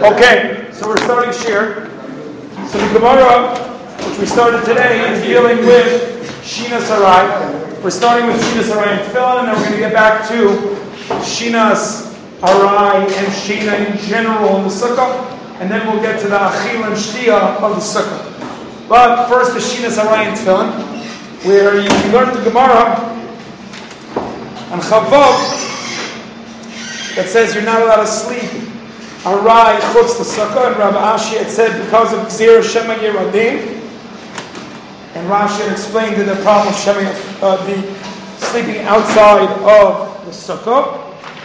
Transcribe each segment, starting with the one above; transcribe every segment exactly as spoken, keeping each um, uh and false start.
Okay, so we're starting shir. So the Gemara, which we started today, is dealing with Shinas Arai. We're starting with Shinas Arai and Tefillin, and then we're going to get back to Shinas Arai and Shina in general in the Sukkah, and then we'll get to the Achil and Shtia of the Sukkah. But first, the Shinas Arai and Tefillin, where you learned the Gemara on Chavav that says you're not allowed to sleep Arai chutz the Sukkah, and Rav Ashi had said because of Gzera Shema Yeradim, and Rashi had explained that the problem of Shema, uh, the sleeping outside of the Sukkah,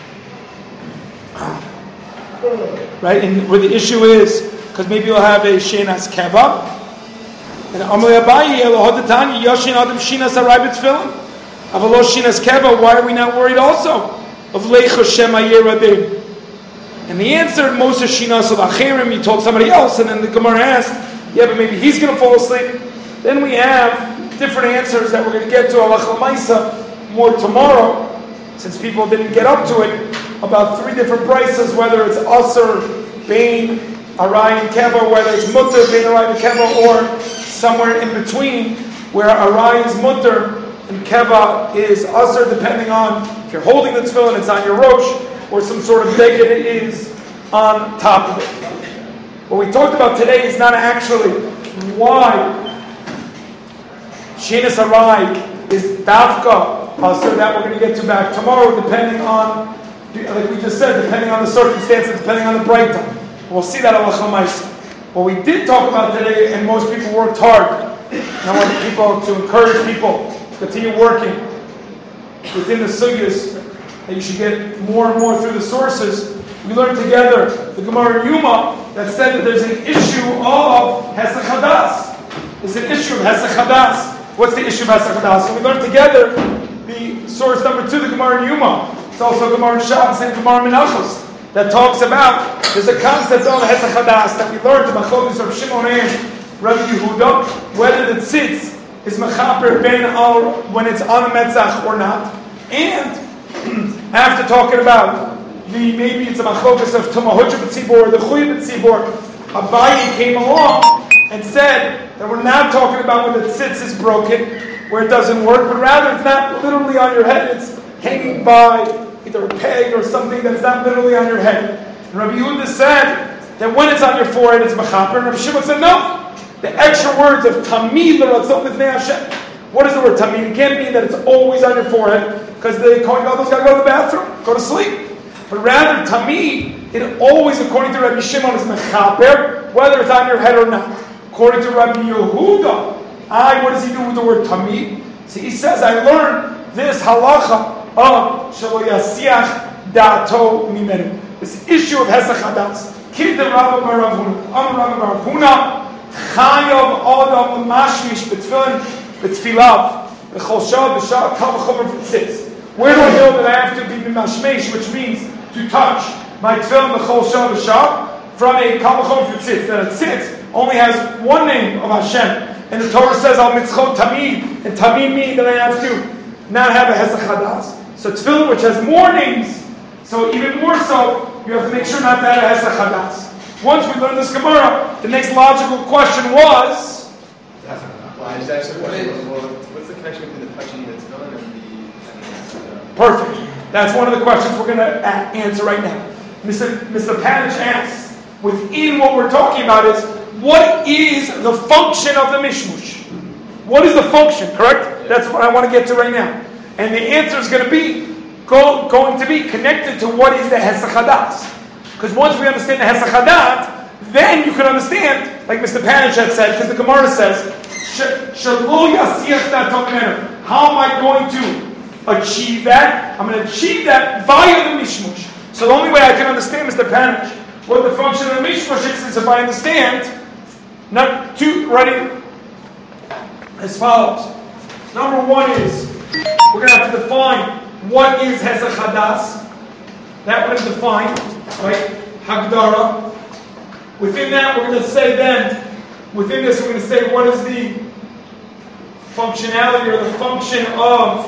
right? And where the issue is, because maybe you'll have a Shenas Keva, and Amalei Abayi Elohodatani Yashin Adam Shinas Arai B'Tefillin, Avalo Shinas Keva. Why are we not worried also of Leicha Shema Yeradim? And the answer, most of Shinas of Acherim, you told somebody else, and then the Gemara asked, yeah, but maybe he's going to fall asleep. Then we have different answers that we're going to get to Halacha L'Maisa more tomorrow, since people didn't get up to it, about three different prices, whether it's Aser, Bain, Arai, and Keva, whether it's Mutter, Bain, Arai, and Keva, or somewhere in between, where Arai is Mutter and Keva is Aser, depending on if you're holding the tefillin, it's on your Rosh, or some sort of beged it is on top of it. What we talked about today is not actually why Shinas Arai is Dafka, uh, so that we're going to get to back tomorrow, depending on, like we just said, depending on the circumstances, depending on the breakdown. We'll see that Halacha L'Maisa. What we did talk about today, and most people worked hard, and I want people to encourage people to continue working within the sugyas, that you should get more and more through the sources. We learned together the Gemara in Yuma that said that there's an issue of Hesach Hadas. There's an issue of Hesach Hadas. What's the issue of Hesach Hadas? So we learned together the source number two, the Gemara in Yuma. It's also Gemara in Shabbos and Gemara in Menachos that talks about, there's a concept of Hesach Hadas that we learned in Machlokes of Shimon and Rabbi Yehuda, whether the tzitz is mechaper ben al when it's on a metzach or not. And after talking about the maybe it's a machlokas of Tumah B'tzibor or the Chuy B'tzibor, Abayi came along and said that we're not talking about when the tzitz is broken, where it doesn't work, but rather it's not literally on your head, it's hanging by either a peg or something that is not literally on your head. And Rabbi Yehuda said that when it's on your forehead it's mechaper, and Rabbi Shimon said no. The extra words of tamid l'ratzon b'fnei Hashem. What is the word tamid? It can't mean that it's always on your forehead, because the Kohen Gadol's got to go to the bathroom, go to sleep. But rather, tamid, it always, according to Rabbi Shimon, is mechaper, whether it's on your head or not. According to Rabbi Yehuda, I, what does he do with the word tamid? See, he says, I learned this halacha of shelo yasiach da'ato mimenu. This issue of Hesach Hadas. Kid the Rabbi Bar Rav Huna. Am Rabbi Bar Rav Huna. Chayav Adam Mashmish B'Tefillin B'Tfilav B'Chol Shah B'Shah Kal V'Chomer B'Tzitz. Where do I know that I have to be Mashmish, which means to touch my Tefillin B'Chol Shah B'Shah from a Kal V'Chomer B'Tzitz? That a tzitz only has one name of Hashem, and the Torah says Al Mitzchot Tamid, and Tamid means that I have to not have a Hesach Hadas. So Tefillin, which has more names, so even more so, you have to make sure not to have a Hesach Hadas. Once we learn this Gemara, the next logical question was, why is that so? What is, what's the connection between the touching the tefillin and the... Perfect. That's one of the questions we're going to answer right now. Mister Mister Panich asks, within what we're talking about is, what is the function of the mishmush? What is the function, correct? That's what I want to get to right now. And the answer is going to be, go, going to be connected to what is the Hesach Hadas. Because once we understand the Hesach Hadat, then you can understand, like Mister Panich had said, because the Gemara says, Shelo yasiach da'ato mimenu. How am I going to achieve that? I'm going to achieve that via the mishmush. So the only way I can understand, Mister Panich, what the function of the mishmush is, is if I understand, not two, ready, as follows. Number one is, we're going to have to define what is Hesach Hadas. That one is defined. Right? Hagdara. Within that, we're going to say then, within this, we're going to say what is the functionality or the function of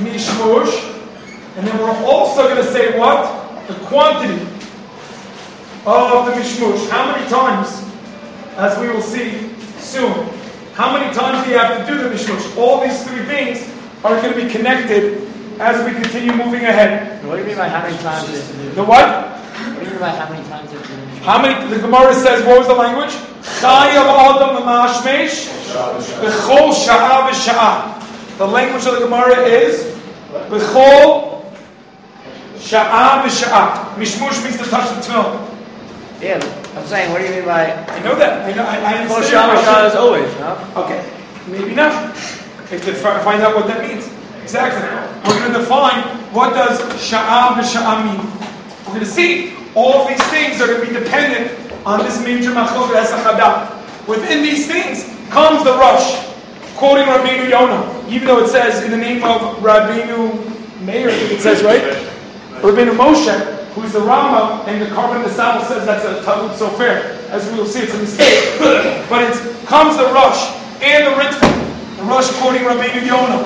mishmush. And then we're also going to say what? The quantity of the mishmush. How many times, as we will see soon, how many times do you have to do the mishmush? All these three things are going to be connected as we continue moving ahead. What do you mean by how many times is it? The what? What do you mean by how many times is it? How many? The Gemara says, what was the language? Chayav adam mashmesh b'chol sha'a v'sha'a. The language of the Gemara is b'chol sha'a v'sha'a. Mishmush means to touch the tefillin. Yeah, I'm saying, what do you mean by... I know that. I know. I, I Kol understand. sha'a v'sha'a is always, no? Okay, maybe not. If to find out what that means. Exactly. We're going to define what does sha'a v'sha'a mean. We're going to see all of these things are going to be dependent on this major machlok hasachadat. Within these things comes the rush, quoting Rabbeinu Yonah, even though it says in the name of Rabbeinu Meir, it says right, Rabbeinu Moshe, who is the Rama, and the Karban Nesal says that's a Talmud Sofer. As we will see, it's a mistake. But it comes the rush and the Ritva, the rush quoting Rabbeinu Yonah,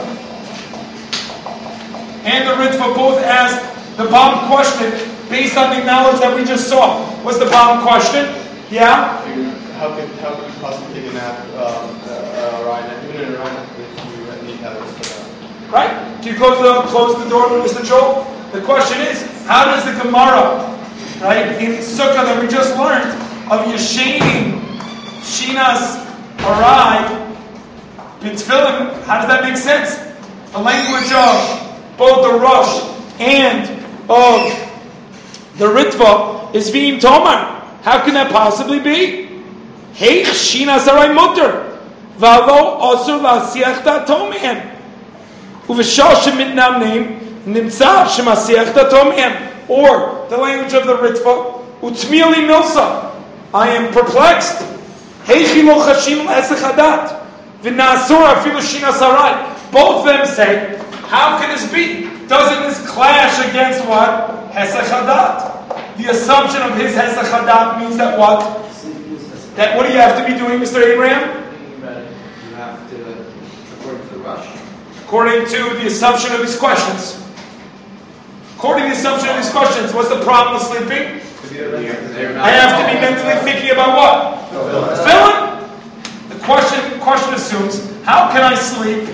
and the Ritva both ask the bomb question based on the knowledge that we just saw. What's the bomb question? Yeah? How could how could you possibly take a nap, um, uh, uh, Ryan, even in a Ryan, if you need habits? Right? Do you close the close the door, Mister Joel? The question is, how does the Gemara, right, in Sukkah that we just learned of Yeshenim, Shinas, Arai, B'Tfilin, how does that make sense? The language of both the Rosh and of the Ritva is V'im Tomar. How can that possibly be? Hey, Shinas Arai Mutter. Vavo Osur La'asiach Da'ato Mehem. Uv'shal Shemitnam Neim Nimtza Shemasiach Da'ato Mehem. Or the language of the Ritva, Utmili Milsa. I am perplexed. Hey, Chilo Chashim L'Esech Hadat. V'Nasur Afilu Shinas Arai. Both of them say, how can this be? Doesn't this clash against what? Hesech Hadat. The assumption of his Hesech Hadat means that what? That what do you have to be doing, Mister Abraham? You have to, according to the rush. According to the assumption of his questions. According to the assumption of his questions, what's the problem with sleeping? I have to be mentally thinking about what? Tefillin. The question, question assumes, how can I sleep?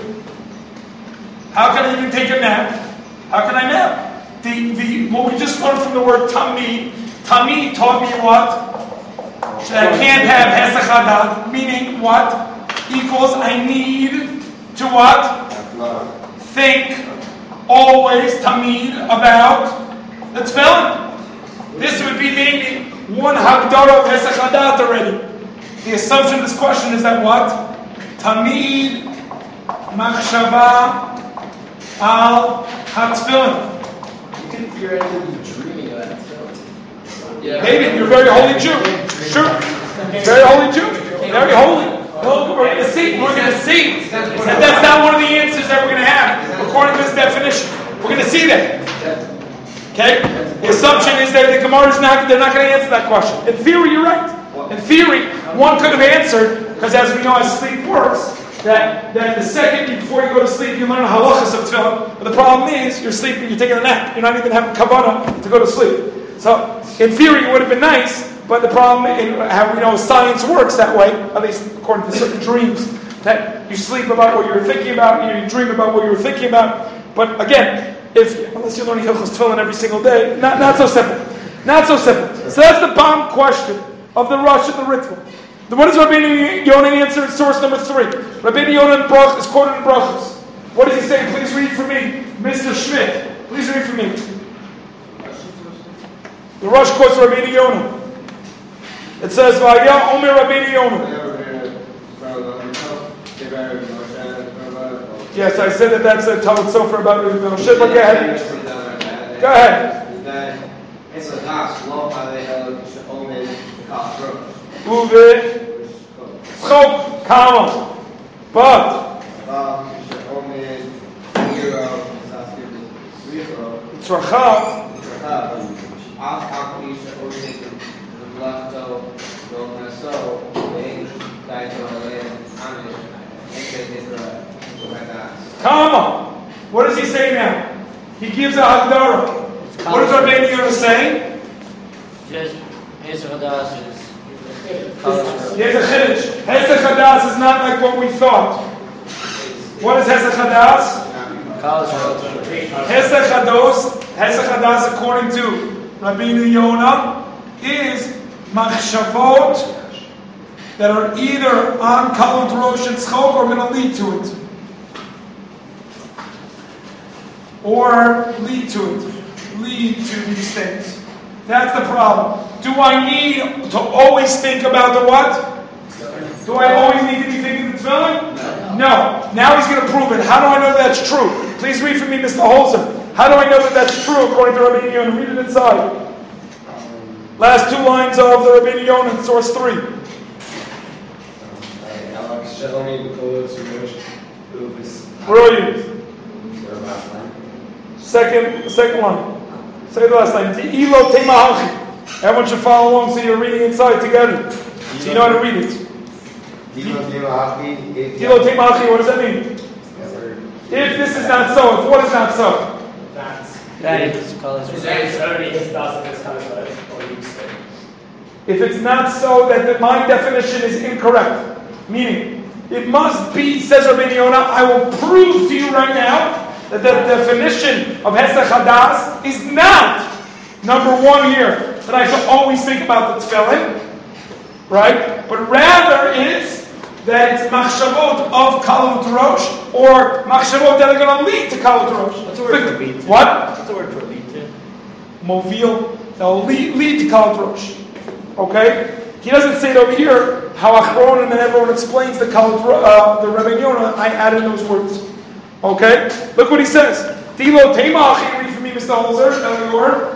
How can I even take a nap? How can I nap? The, the, what we just learned from the word tamid, tamid taught me what? That I can't have hesech hadat, meaning what? Equals I need to what? Think always tamid about the tefillin. This would be maybe one hagdara of hesech hadat already. The assumption of this question is that what? Tamid machshava al hatefillin. You're dreaming of that. Yeah. Maybe you're a very holy Jew. Sure. Very holy Jew. Very holy. Well, we're going to see. We're going to see that that's not one of the answers that we're going to have according to this definition. We're going to see that. Okay? The assumption is that the Gemara is not, they're not going to answer that question. In theory, you're right. In theory, one could have answered, because as we know how sleep works, that, that the second before you go to sleep, you learn halachas of tefillin. But the problem is, you're sleeping, you're taking a nap. You're not even having kavanah to go to sleep. So, in theory, it would have been nice, but the problem, in how we know science works that way, at least according to certain dreams, that you sleep about what you were thinking about, you dream about what you were thinking about. But again, if unless you're learning hilchos tefillin every single day, not, not so simple. Not so simple. So that's the bomb question of the Rosh and the Ritva. What does Rabbeinu Yonah answer in source number three? Rabbeinu Yonah in Brach is quoted in Brachos. What does he say? Please read for me, Mister Schmidt. Please read for me. The Rosh quotes Rabbeinu Yonah. It says, "Vaya Omer Rabbeinu Yonah." Yes, I said that that's a Talmud Sofer about Rabbeinu Moshe. But go ahead. Go ahead. Uve Chok Kama. But it's Rachav. Kama. What does he say now? He gives a Hagdara. What does Rabbeinu Yonah say? Just Hesed Hadas is Kalash. Here's a chiddush. Hesed Hadas is not like what we thought. What is Hesed Hadas? Kalash Rosh. Hesed Hados, Hesed Hadas, according to Rabbeinu Yonah, is machshavot that are either on Kalut Rosh and Tzchok or going to lead to it. Or lead to it. Lead to these things. That's the problem. Do I need to always think about the what? Do I always need to be thinking the tefillin? No. Now he's going to prove it. How do I know that's true? Please read for me, Mister Holzer. How do I know that that's true according to Rabbeinu Yonah? Read it inside. Last two lines of the Rabbeinu Yonah, source three. Where are you? Second, second line. Say the last line. Ilo temahachi. Everyone should follow along so you're reading inside together. So you know how to read it. Ilo temahachi, what does that mean? If this is not so, if what is not so? That is Kalash Rosh. If it's not so, that the, my definition is incorrect. Meaning, it must be, says Rabbeinu Yonah, I will prove to you right now that the definition of Hesed Hadas is not, number one here, that I should always think about the tefillin, right? But rather it's that it's machshavot of Kalut Rosh, or machshavot that are going to lead to Kalut Rosh. What's the word for lead to? What? What's the word for lead to? Movil, that will lead, lead to Kalut Rosh. Okay? He doesn't say it over here, how Achron and then everyone explains the Kalut, uh, the Rabbeinu Yonah, I added those words. Okay? Look what he says. Tilo Teimachi, read for me, Mister Holzer, Elior.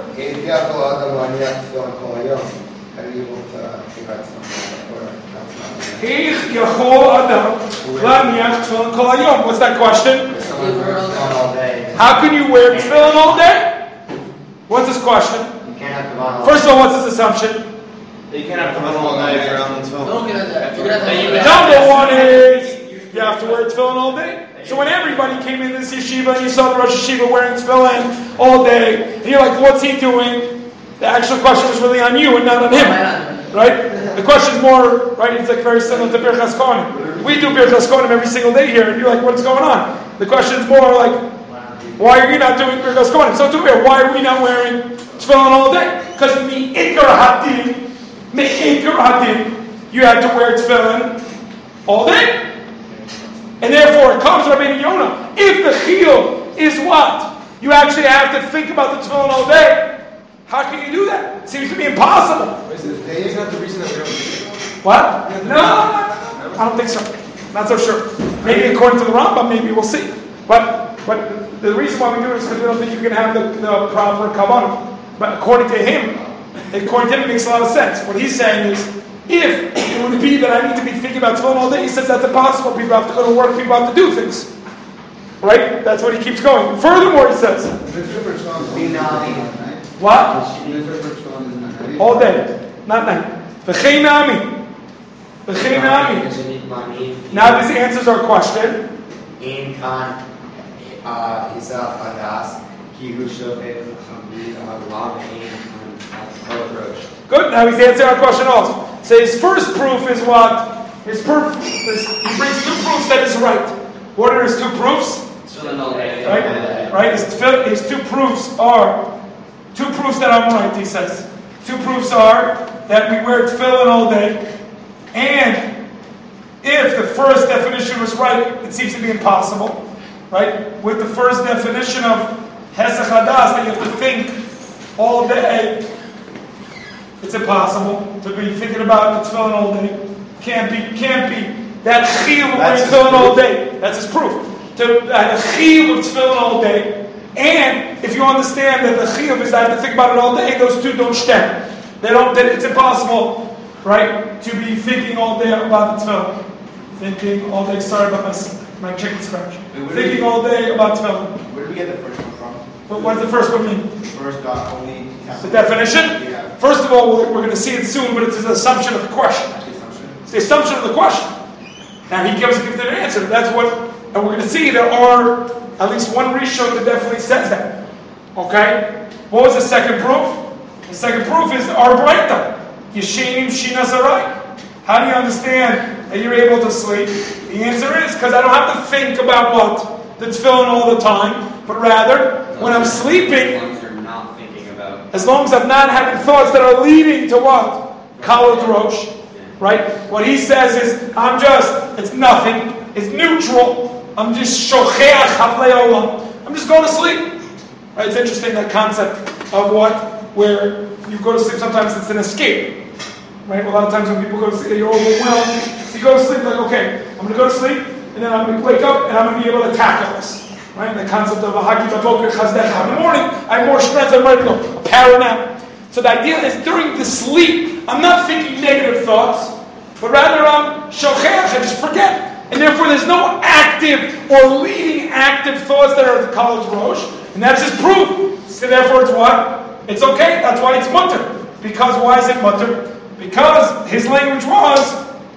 What's that question? How can you wear tefillin all day? What's this question? First of all, what's this assumption? You can't have tefillin all day if you're on the tefillin. Number one is you have to wear tefillin all day. So when everybody came in this yeshiva and you saw the Rosh Yeshiva wearing tefillin all day, and you're like, what's he doing? The actual question was really on you and not on him. Right? The question's more, right, it's like very similar to Birchas Kohanim. We do Birchas Kohanim every single day here, and you're like, what's going on? The question's more like, why are you not doing Birchas Kohanim? So too here, why are we not wearing tefillin all day? Because the Ikar Hadim, the Ikar Hadim, you had to wear tefillin all day. And therefore, it comes Rabbeinu Yonah. If the chiyuv is what? You actually have to think about the tefillin all day. How can you do that? It seems to be impossible. Is not the reason that we don't do it? What? No, no, no, no, I don't think so. Not so sure. Maybe according to the Rambam, maybe we'll see. But but the reason why we do it is because we don't think you can have the, the proper kavanah. But according to him, according to him, it makes a lot of sense. What he's saying is, if it would be that I need to be thinking about tefillin all day, he says that's impossible. People have to go to work. People have to do things. Right? That's what he keeps going. Furthermore, he says, what? All day, not night. V'chei nami. V'chei nami. Now this answers our question. Good. Now he's answering our question also. So his first proof is what? His proof. His, he brings two proofs that is right. What are his two proofs? Right. Right. His, his two proofs are two proofs that I'm right. He says two proofs are that we wear tefillin all day, and if the first definition was right, it seems to be impossible. Right. With the first definition of Hesed Hadas, that you have to think all day. It's impossible to be thinking about the tefillin all day. Can't be, can't be. That chiyuv of wearing tefillin all day. That's his proof. To have a chiyuv of tefillin all day. And if you understand that the chiyuv is I have to think about it all day, those two don't stem. They don't. They, it's impossible, right, to be thinking all day about the tefillin. Thinking all day. Sorry about my my chicken scratch. Wait, thinking we, all day about tefillin. Where did we get the first one from? But what does the first one mean? The first dot only. The definition? Yeah. First of all, we're, we're going to see it soon, but it's an assumption of the question. It's the assumption of the question. Now he gives, gives an answer. That's what, and we're going to see there are at least one Rishon that definitely says that. Okay? What was the second proof? The second proof is our Breita. Yeshinim Shina Sarai. How do you understand that you're able to sleep? The answer is because I don't have to think about what? The tefillin all the time, but rather, when I'm sleeping, As long as you're not thinking about. as long as I'm not having thoughts that are leading to what? Kala Rosh. Right? What he says is, I'm just, it's nothing, it's neutral, I'm just shocheach havlei olam. I'm just going to sleep. Right? It's interesting, that concept of what? Where you go to sleep, sometimes it's an escape. Right? A lot of times when people go to sleep, you're overwhelmed. So you go to sleep like, okay, I'm going to go to sleep, and then I'm going to wake up, and I'm going to be able to tackle this. Right? The concept of a hagi baboker chazdecha. In the morning, I have more strength, I'm ready to go. A power nap. So the idea is during the sleep, I'm not thinking negative thoughts, but rather I'm shocheach, I just forget. And therefore there's no active or leading active thoughts that are the college rosh. And that's just proof. So therefore it's what? It's okay. That's why it's mutter. Because why is it mutter? Because his language was,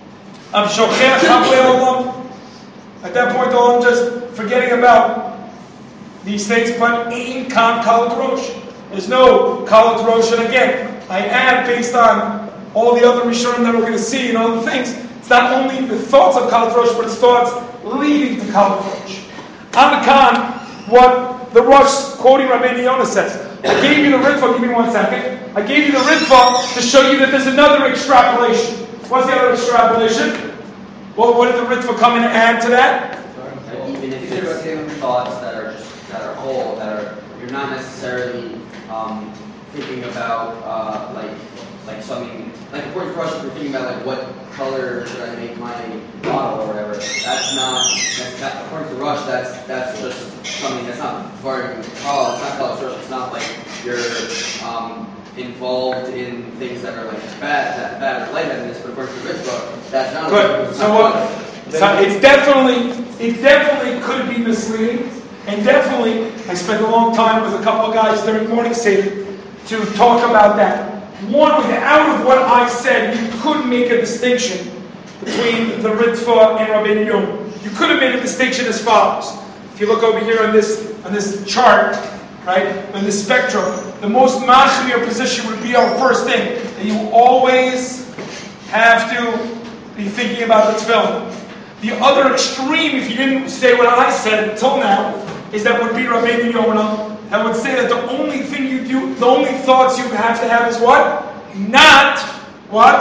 I'm shocheach havlei olam. At that point, all I'm just forgetting about these things, but ein kan kalat rosh. There's no kalat rosh, and again, I add based on all the other Rishonim that we're going to see and all the things. It's not only the thoughts of kalat rosh, but it's thoughts leading to kalat rosh. On the kan, what the Rosh quoting Rabbeinu Yonah says. I gave you the Ritva. Give me one second. I gave you the Ritva to show you that there's another extrapolation. What's the other extrapolation? Well, what did the Ritva come in and add to that? Like, even if it's thoughts that are just that are whole, that are you're not necessarily um, thinking about uh, like like something like according to Rush, if you're thinking about like what color should I make my bottle or whatever. That's not that's, that, according to Rush. That's that's just something that's not very color. It's not color Rush. It's not like you're um, involved in things that are like bad, that bad or lightheadedness. But according to Ritva, that's not. Good. So what? So it's definitely, it definitely could be misleading, and definitely, I spent a long time with a couple of guys during morning seder to talk about that. One, out of what I said, you could make a distinction between the Ritva and Rabbeinu Yonah. You could have made a distinction as follows. If you look over here on this on this chart, right, on this spectrum, the most machmir position would be our first thing, that you always have to be thinking about the tefillin. The other extreme, if you didn't say what I said until now, is that would be Rabbeinu Yonah. That would say that the only thing you do, the only thoughts you have to have is what? Not what?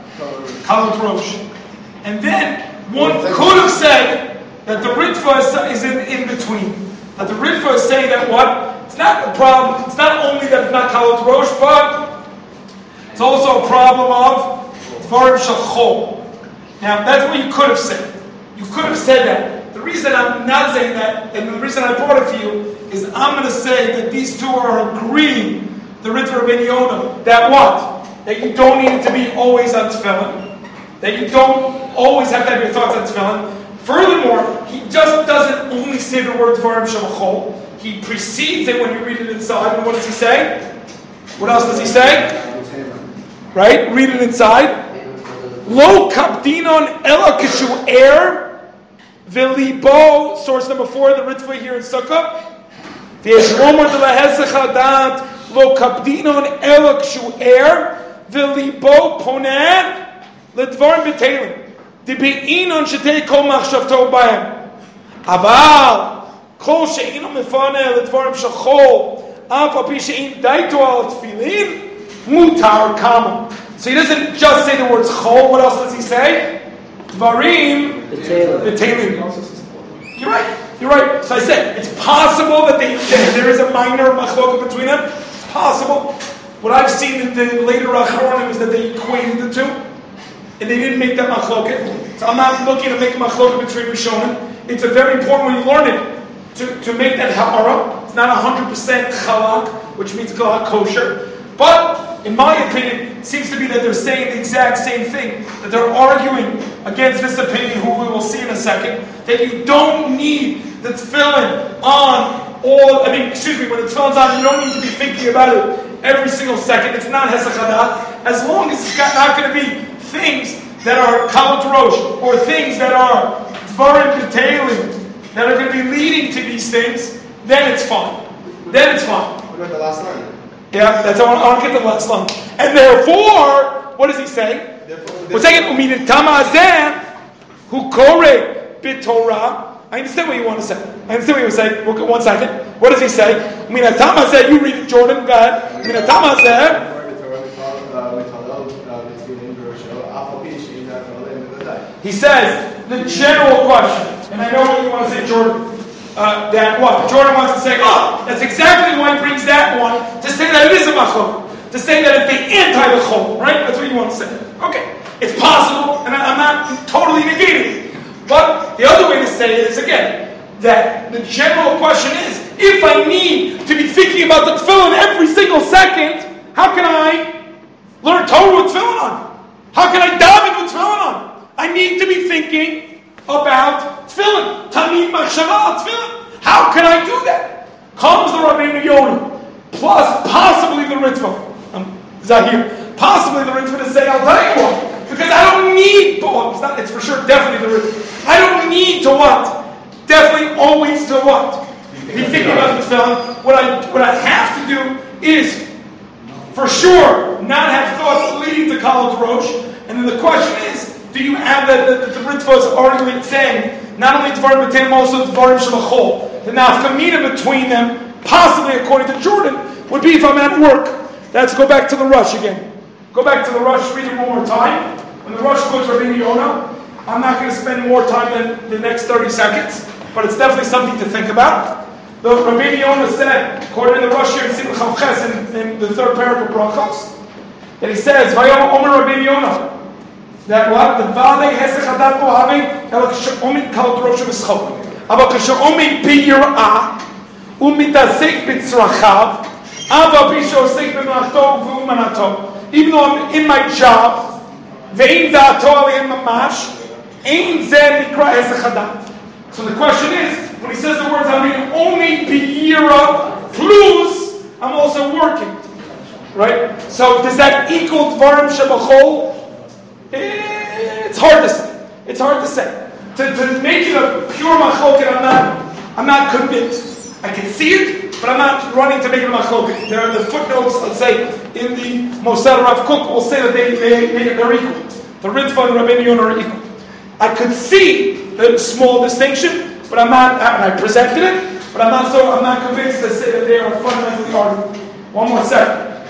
Kalat rosh. And then one could have said that the Ritva is in, in between. That the Ritva is saying that what? It's not a problem. It's not only that it's not Kalat rosh, but it's also a problem of Dvarim Shachol. Now that's what you could have said. You could have said that. The reason I'm not saying that, and the reason I brought it to you, is I'm going to say that these two are agreeing, the Ritva Rabbeinu Yonah, that what? That you don't need it to be always on tefillin. That you don't always have to have your thoughts on tefillin. Furthermore, he just doesn't only say the word Dvarim Shamachol. He precedes it when you read it inside. And what does he say? What else does he say? Right? Read it inside. Lo kapdinon ela kishu air. V'libo, source number four, the Ritva here in Sukkah. V'yeshlomer de lahesech hadat lo kapdinon ela kshu er v'libo ponen ledvarim b'teilim debe'inon shetei kol machshavto b'hem aval kol she'ino mefane ledvarim shachol af api she'in daito al tefillin mutar kama. So he doesn't just say the words chol. What else does he say? Dvarim, the Teilim. You're right. You're right. So I said it's possible that, they, that there is a minor machloka between them. It's possible. What I've seen in the later Achronim is that they equated the two, and they didn't make that machloka. So I'm not looking to make a machloka between Rishonim. It's a very important when you learn it to, to make that ha'ara. It's not one hundred percent chalak, which means kosher. But, in my opinion, it seems to be that they're saying the exact same thing. That they're arguing against this opinion, who we will see in a second, that you don't need the tefillin on all, I mean, excuse me, when the tefillin's on, you don't need to be thinking about it every single second. It's not hesach hadat. As long as it's not going to be things that are kalat rosh, or things that are dvarim b'teilim, that are going to be leading to these things, then it's fine. Then it's fine. What about the last line? Yeah, that's I want, I want to get to the last line. And therefore, what does he say? Therefore- We're saying umin tama hazeh hu kore b'Torah. I understand what you want to say. I understand what you say. Look at one second. What does he say? Umin tama hazeh. You read it, Jordan. Go ahead. Umin tama hazeh. He says the general question, and I know what you want to say, Jordan. Uh, that what Jordan wants to say. Oh, that's exactly why he brings that one to say that it is a machlok, to say that it's the anti-lechol, right? That's what you want to say. Okay, it's possible, and I, I'm not totally negating it. But the other way to say it is again that the general question is: if I need to be thinking about the tefillin every single second, how can I learn Torah with tefillin on? How can I daven with tefillin on? I need to be thinking about tefillin. Tamid machshava tefillin. How can I do that? Comes the Rabbeinu Yonah, plus possibly the Ritva. Um, Zahir. Possibly the Ritva to say, I'll tell you what. Because I don't need, oh, it's, not, it's for sure definitely the Ritva. I don't need to what? Definitely always to what? Be thinking about the tefillin. What I, what I have to do is, for sure, not have thoughts leading to Kol Rosh. And then the question is, do you have that the, the, the Ritva is arguing saying not only Dvarim B'Teinim, also Dvarim Shalachol. The nafkamina between them, possibly according to Jordan, would be if I'm at work. Let's go back to the rush again. Go back to the rush, read it one more time. When the rush quotes Rabbeinu Yonah, I'm not going to spend more time than the next thirty seconds, but it's definitely something to think about. The Rabbeinu Yonah said, according to the rush here in Simon Chavches in, in the third paragraph of Brachos, that he says, Vayom Omer Rabbeinu Yonah, that what? The Vale Hesech Hadat Bohavim, El K'She'omid Kal Drosh V'Schol. Aber K'She'omid B'Yir'ah, U'mitazek B'Tzrachav, Ava B'Shosek B'Mlachto V'Umanato. Even though I'm in my job, Ve'im Da'ato Alein Mamash, Ein Zeh Mikra Hesech Hadat. So the question is, when he says the words, I mean only B'Yir'ah, plus, I'm also working. Right? So does that equal Dvarim Shebachol? It's hard to say. It's hard to say. To, to make it a pure machloket, I'm not. I'm not convinced. I can see it, but I'm not running to make it a machloket. There are the footnotes. Let's say in the Mosar Rav Kook will say that they, they, they they're equal. The Ritva and Rabbeinu Yonah are equal. I could see the small distinction, but I'm not. And I presented it, but I'm not so. I'm not convinced to say that they are fundamentally argued. One more second.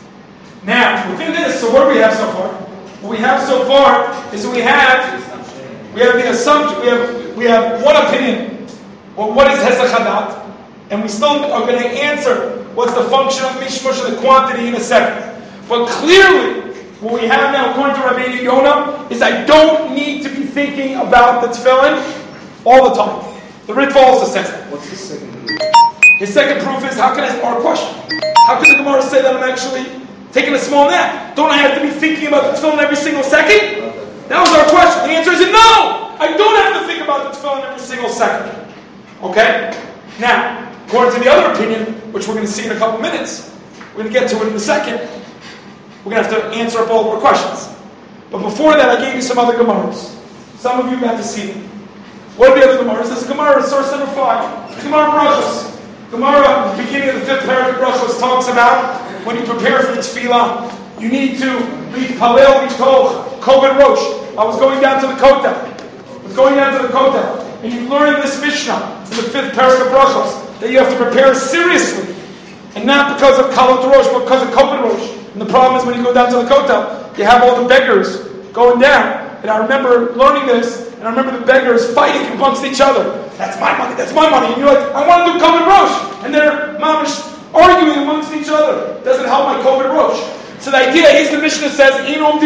Now within this, so what do we have so far? What we have so far is that we have we have the assumption, we have we have one opinion. Well, what is Hesach Hadat? And we still are going to answer what's the function of Mishmush and the quantity in a second. But clearly, what we have now, according to Rabbeinu Yonah, is I don't need to be thinking about the tefillin all the time. The Ritva also says that. What's the second proof? His second proof is, how can I, our question, how can the Gemara say that I'm actually taking a small nap? Don't I have to be thinking about the tefillin every single second? Okay. That was our question. The answer is no! I don't have to think about the tefillin every single second. Okay? Now, according to the other opinion, which we're going to see in a couple minutes, we're going to get to it in a second, we're going to have to answer up all of our questions. But before that, I gave you some other Gemaras. Some of you got to see them. What are the other Gemaras? This is Gemara, source number five. It's Gemara Brachos. Gemara, at the beginning of the fifth paragraph of Brachos, talks about when you prepare for the tefillah, you need to leave Palel Mitoch, Koved Rosh. I was going down to the Kotel. I was going down to the Kotel. And you learn in this Mishnah, in the fifth paragraph of Brachos, that you have to prepare seriously. And not because of Kalot Rosh, but because of Koved Rosh. And the problem is when you go down to the Kotel, you have all the beggars going down. And I remember learning this, and I remember the beggars fighting amongst each other. That's my money, that's my money. And you're like, I want to do Koved Rosh. And they're mamish arguing amongst each other. Doesn't help my Koved Rosh. So the idea is the Mishnah says, not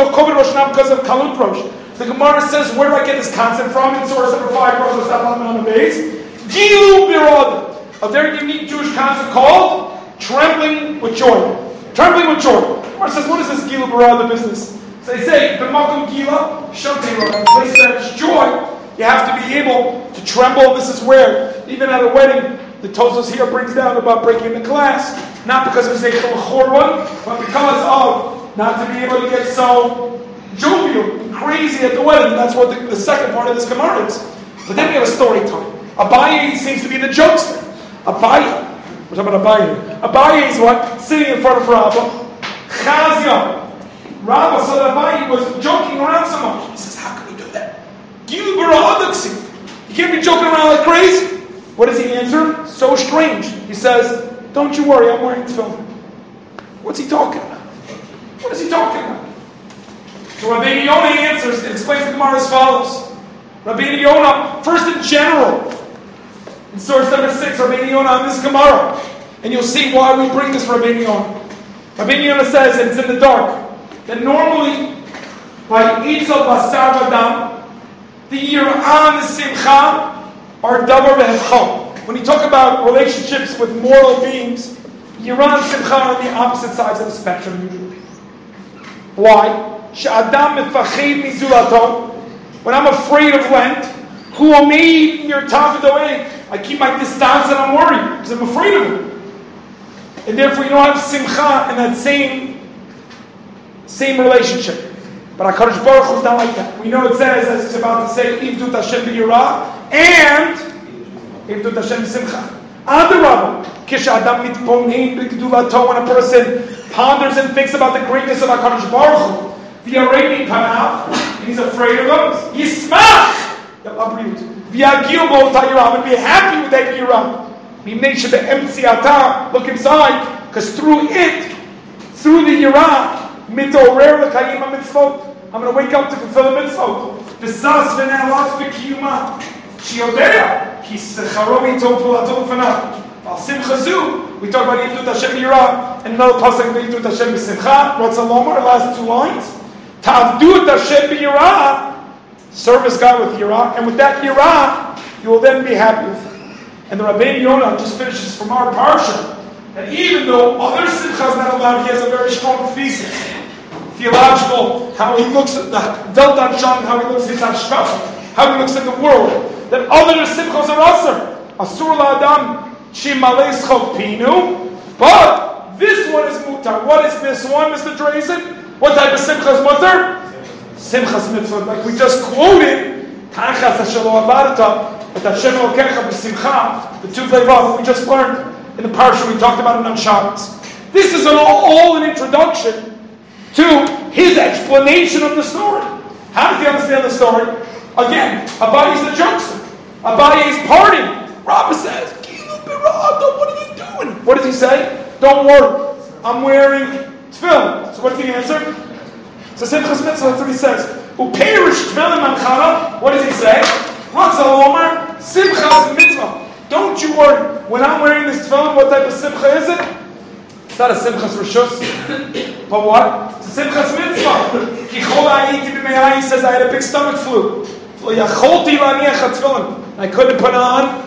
because of Kalut Rosh. The Gemara says, where do I get this concept from? In source number five, Rosh Hashanah on the base. Gilu Birod. A very unique Jewish concept called trembling with joy. Trembling with joy. The Gemara says, what is this Gilu Birod business? So they say, B'makom Gila, Shantei Rod. In a place that is joy, you have to be able to tremble. This is where, even at a wedding, the Tosfos here brings down about breaking the glass, not because of Zeichel Chorban, but because of not to be able to get so jovial and crazy at the wedding. That's what the, the second part of this Gemara is. But then we have a story time. Abaye seems to be the jokester. Abaye, we're talking about Abaye. Abaye is what? Sitting in front of Rabbah. Chazia Rabba saw that Abaye was joking around so much. He says, how can you do that? You can't be joking around like crazy. What does he answer? So strange. He says, don't you worry, I'm wearing tefillin. What's he talking about? What is he talking about? So Rabbeinu Yonah answers and explains the Gemara as follows. Rabbeinu Yonah, first in general, in source number six, Rabbeinu Yonah on this Gemara, and you'll see why we bring this Rabbeinu Yonah. Rabbeinu Yonah says, and it's in the dark, that normally, by Itzel Basar Vadam, the Yirah and the Simcha are davar v'hevchol. When you talk about relationships with mortal beings, Yirah and Simcha are on the opposite sides of the spectrum usually. Why? She'adam mefached mizulato. When I'm afraid of Lent, who omeid in your tafid, I keep my distance and I'm worried because I'm afraid of him. And therefore you don't have Simcha in that same same relationship. But HaKadosh Baruch Hu is not like that. We know it says, as it's about to say, Ivdut Hashem b'yirah, and Ivdut Hashem b'simcha. Adarabah, Kish Adam mitponim b'gdulato, when a person ponders and thinks about the greatness of HaKadosh Baruch Hu, v'yareini panav, and he's afraid of them, Yismach, v'yagil bo ta'yirah, and be happy with that yirah. Mimnei shebe'emtziata, look inside, because through it, through the yirah, mitorer l'kayim ha-mitzvot, I'm going to wake up to fulfill the mitzvot. B'sas v'ne'alat v'kiyuma. Shiodea. Ki secharo ito pulato l'fanav. Al simcha zu. We talk about Yivdut Hashem b'yirah. And another pasuk, Yivdut Hashem b'simcha. Ratzah lomar, last two lines. Ta'avdut Hashem b'yirah. Service God with yirah. And with that yirah, you will then be happy with it. And the Rabbeinu Yonah just finishes from our parsha that even though other simchas not allowed, he has a very strong thesis. Theological, how he looks at the Delta Shang, how he looks at his hashkafa, how he looks at the world. That other simchos are asur. Asur la'adam shimale schok pinu. But this one is mutar. What is this one, Mister Drazen? What type of simcha is mutar? Simchas mitzvah. Like we just quoted, Tachas hashelo abarta, but Hashem elokecha b'simcha, the two levav we just learned in the parsha we talked about it on Shabbos. This is an all, all an introduction to his explanation of the story. How does he understand the story? Again, Abaye's the jokester. Abaye is partying. Rabbi says, what are you doing? What does he say? Don't worry. I'm wearing tefillin. So what's the answer? It's a simchas mitzvah. That's what he says. Uperish tefillin manchana. What does he say? Ratzah lomar simchas mitzvah. Don't you worry. When I'm wearing this tefillin, what type of simcha is it? It's not a simchas rishus, but what? It's a simchas mitzvah. Ki chol ha'ayiti b'me'ai, he says, I had a big stomach flu. Yacholti la'aniach ha'tefillin. I couldn't put on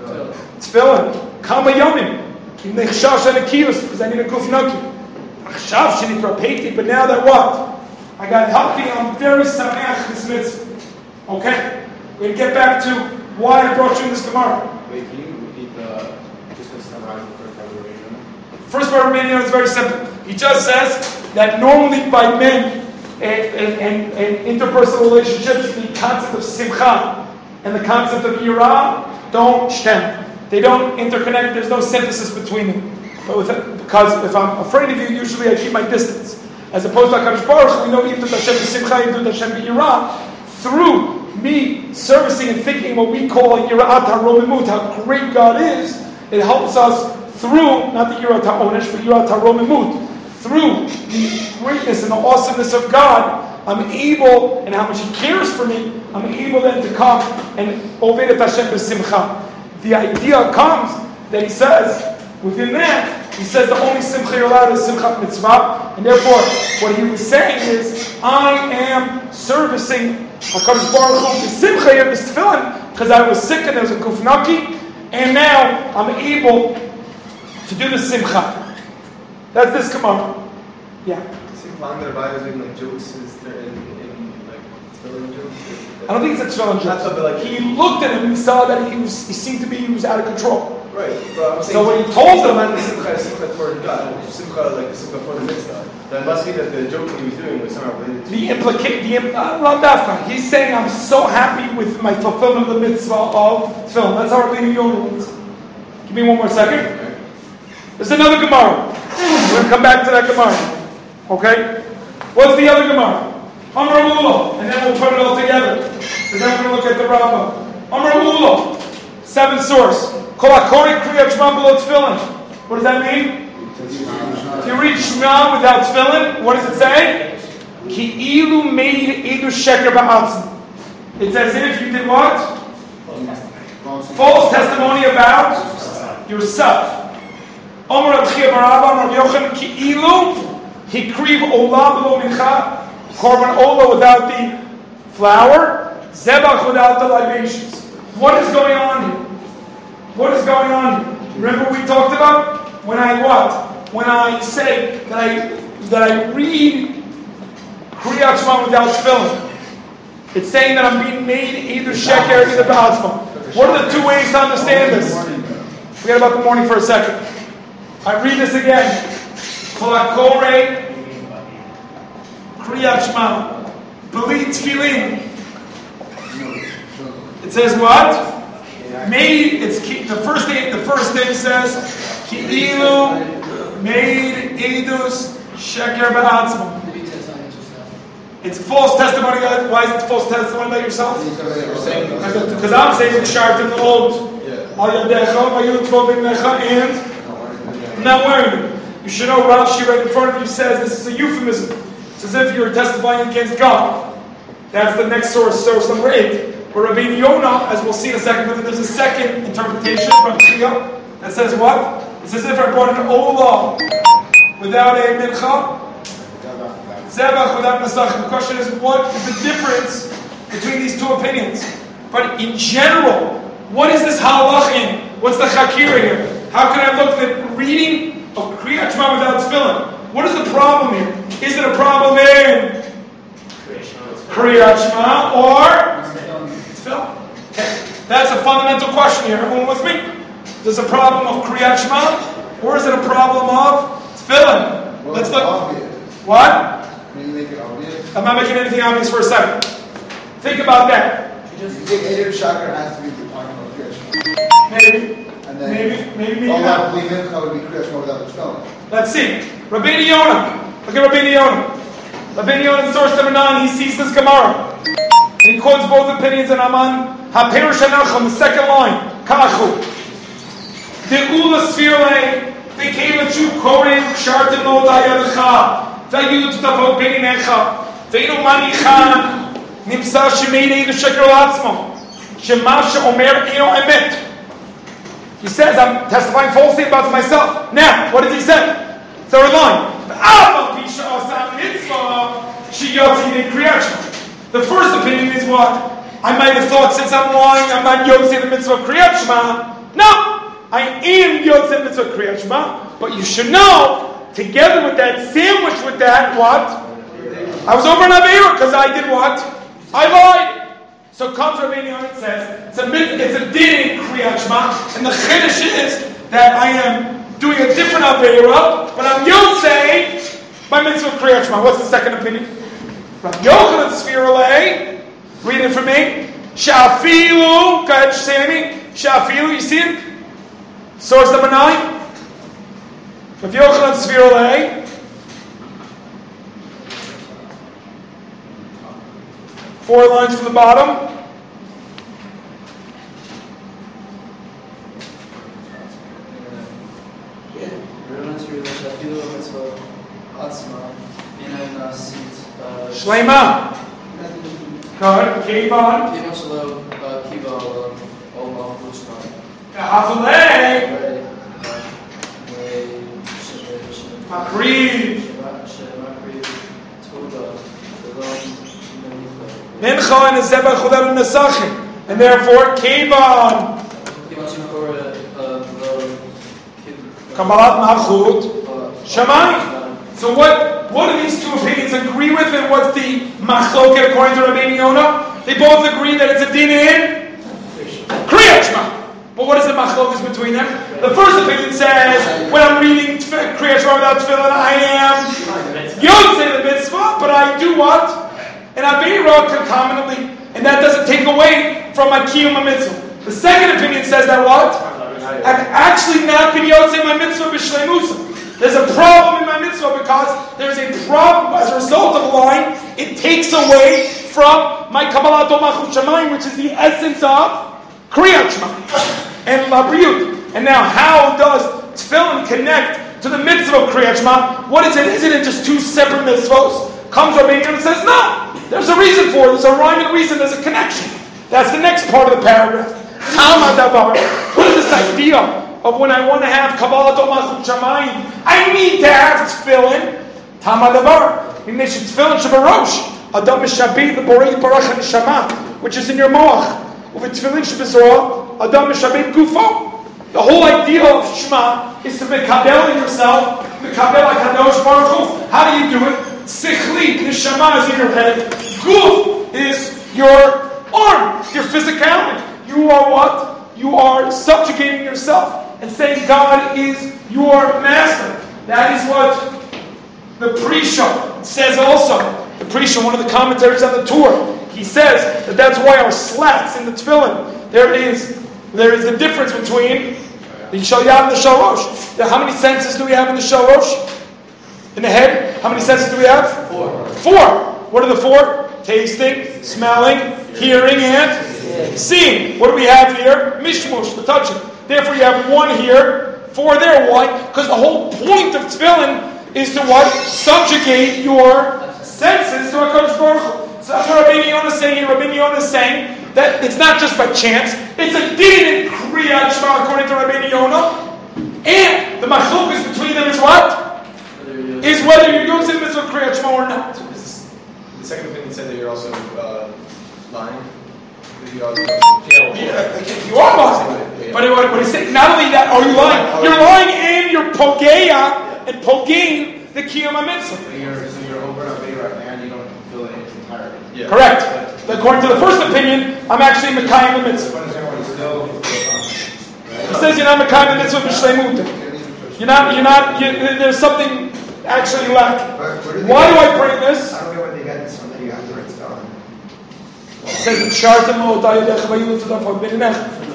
tefillin. Kama yomim. Ki nechshav shenekiyus, because I need a guf naki. Achshav shenitrapeiti, but now that what? I got healthy, I'm very sameach this mitzvah. Okay? We're going to get back to why I brought you in this Gemara. Wait, can you repeat the, just to summarize the first part of the radio? First part of Rabbeinu Yonah is very simple. He just says that normally by men and, and, and, and interpersonal relationships, the concept of simcha and the concept of yirah don't stem. They don't interconnect. There's no synthesis between them. But with, because if I'm afraid of you, usually I keep my distance. As opposed to HaKadosh Baruch Hu, we know Yivdut Hashem b'simcha, Yivdut Hashem b'yirah, through me servicing and thinking what we call Yira'at HaRomimut, how great God is, it helps us through, not the Yira'at HaOnesh, but Yira'at HaRomimut, through the greatness and the awesomeness of God, I'm able, and how much He cares for me, I'm able then to come and Oved et Hashem b'simcha. The idea comes that He says, within that, He says the only simcha you're allowed is simchat mitzvah, and therefore, what He was saying is, I am servicing HaKadosh Baruch Hu b'simcha here, this tefillin, because I was sick and there was a kufnaki, and now I'm able to do the simcha. That's this Gemara. Yeah. Simcha that Abaye was doing like jokes is there in, in like tefillin jokes? I don't think it's a tefillin joke. Not so, but like he looked at him and saw that he was, he seemed to be, he was out of control. Right. But I'm saying, so when he told them, man, simcha is simcha for God, simcha like simcha for the mitzvah. That must be that the joke that he was doing was somehow related to the implicate, the uh, he's saying, I'm so happy with my fulfillment of the mitzvah of tefillin. That's how Rabbeinu Yonah means. Give me one more second. There's another Gemara. We're going to come back to that Gemara. Okay? What's the other Gemara? Amar Mula, and then we'll put it all together. So then we're going to look at the Rambam. Amar Mula, seventh source. Kol hakori kriyat shema below tefillin. What does that mean? If you read Shema without tefillin, what does it say? Ki ilu made edu sheker ba'atzim. It's as if you did what? False testimony about yourself. Omer Reb Chia bar Abba, Reb Yochanan, ki ilu hikriv olah below mincha, korban olah without the flour, zebach without the libations. What is going on here? What is going on here? Remember what we talked about? When I what? When I say that I that I read Kriyat Shema without tefillin, it's saying that I'm being made either sheker or either ba'atzma. What are the two ways to understand this? Forget about the morning for a second. I read this again. Kol hakore Kriyat Shema b'li tefillin. It says what? Made. It's the first thing. The first thing says ki'ilu made edus sheker ba'atzma. It's false testimony. Why is it false testimony about yourself? Because I'm saying shart in the old. And I'm not wearing it. You should know Rashi right in front of you says this is a euphemism. It's as if you're testifying against God. That's the next source, source number eight. But Rabbeinu Yonah, as we'll see in a second, but there's a second interpretation from Kriya that says what? It's as if I brought an olah without a mincha, zebach without nesach. The question is, what is the difference between these two opinions? But in general, what is this halach in? What's the chakira here? How can I look at reading of Kriyat Shema without tefillin? What is the problem here? Is it a problem in Kriyat Shema or tefillin? Okay. That's a fundamental question here. Everyone with me? Is it a problem of Kriyat Shema or is it a problem of tefillin? Well, Let's it's look. obvious. What? Can you make it obvious? I'm not making anything obvious for a second. Think about that. You think Edir Shakar has to be talking about Kriyat Shema. Maybe. And then Maybe, maybe, maybe all not. that believe in would be Kriyat Shema without the spelling. Let's see. Rabbeinu Yonah. Look at Rabbeinu Yonah. Rabbeinu Yonah in source number nine, he sees this Gemara. And he quotes both opinions and I'm on HaPerush HaNachum, the second line. Kachu. De'ula sfirle, Ve'keim l'chu korim, kshartim lo dayadecha, Ve'yud tavot beinecha, Ve'inu manichan, Nimsa shemei the sheker l'atzmo, Shema she'omer ino emet. He says, I'm testifying falsely about myself. Now, what does he say? Third line. The first opinion is what? I might have thought since I'm lying, I'm not Yotzei the mitzvah of Kriyat Shema. No! I am Yotzei the mitzvah of Kriyat Shema. But you should know, together with that, sandwiched with that, what? I was over in Aveira because I did what? I lied. So comes Rabbeinu Yonah and says, it's a, it's a din in Kriyat Shema, and the chiddush is that I am doing a different Aveira, but I'm Yotzei my mitzvah Kriyat Shema. What's the second opinion? Rabbi Yochanan Sfirale, read it for me. Shafilu, go ahead, say it to me. Shafilu, you see it? Source number nine. Rabbi Yochanan Sfirale. Four lines from the bottom. Shlema. Go ahead, keep on. Hafalei. Makriv. Mincha and the Zebach without a Nesachim. And therefore, Kevon. Kamalat Malchut. Shamayim. So what, what do these two opinions agree with, and what's the machloket according to Rabbeinu Yonah? They both agree that it's a din in Kriyat Shema. But what is the machloket between them? The first opinion says, when I'm reading Kriyat Shema without tefillin, I am Yotzei the mitzvah, but I do what? And Aveira concomitantly, and that doesn't take away from my kiyum mitzvah. The second opinion says that what? I've actually not been Yotzei my mitzvah b'shleimusa. There's a problem in my mitzvah because there's a problem as a result of lying. It takes away from my Kabbalat Malchut Shamayim, which is the essence of Kriyat Shema and Labriut. And now, how does Tefillin connect to the mitzvah of Kriyat Shema? What is it? Isn't it just two separate mitzvahs? Comes Rabbi Yehuda and says, no, there's a reason for it. There's a rhyme and reason. There's a connection. That's the next part of the paragraph. What is this idea of when I want to have Kabbalat Malchut Shamayim, I need to have Tefillin? Tamadavar. Minish Tefillin Shabarosh. Adam Mishabit the Borei Barach Neshama, which is in your moach. With Tefillin Shabizorah, Adam Mishabit Gufo. The whole idea of Shema is to mekabel in yourself, mekabel HaKadosh Baruch Hu. How do you do it? Sichli, Neshama is in your head. Guf is your arm, your physicality. You are what? You are subjugating yourself and saying God is your master. That is what the Prisha says also. The Prisha, one of the commentaries on the Torah, he says that that's why our slats in the tefillin, there is there is a difference between the shalyad and the shalosh. How many senses do we have in the shalosh? In the head? How many senses do we have? Four. Four. What are the four? Tasting, smelling, hearing, and seeing. What do we have here? Mishmush, the touching. Therefore you have one here, four there. Why? Because the whole point of tefillin is to what? Subjugate your senses to HaKadosh Baruch Hu. So that's what Rabbi Yonah is saying here. Rabbi Yonah is saying that it's not just by chance. It's a din in Kriyat Shema according to Rabbi Yonah. And the machlokas between them is what? Is whether you're using mitzvah Kriyat Shema or not. The second opinion said that you're also uh, lying. You are, yeah, you are lying. But what, what he's saying, not only that, are you lying? You're lying and you're pogeya and pogein the kiyum mitzvah. So you're, so you're over a bay right now and you don't feel it in its entirety. Yeah. Correct. According to the first opinion, I'm actually mekayim the mitzvah. What is everyone still? He says you're not mekayim the mitzvah b'shleimuta. You're not. You're not. You, there's something actually lacking. Why do I bring this? I don't know where they get this from that you have to write spelling. It says Shartam Otayadech Vayulu to the Forbidden.